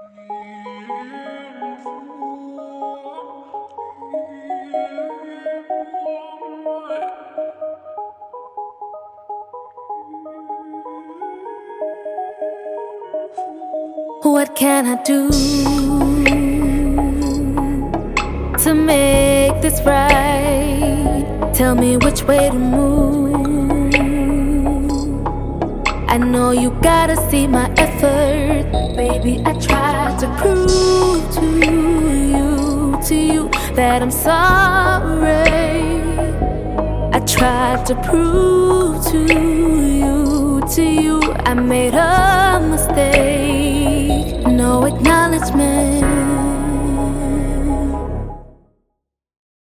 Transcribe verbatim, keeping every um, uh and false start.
What can I do to make this right? Tell me which way to move. I know you gotta see my effort, baby. I tried to prove to you, to you that I'm sorry. I tried to prove to you, to you I made a mistake. No acknowledgement.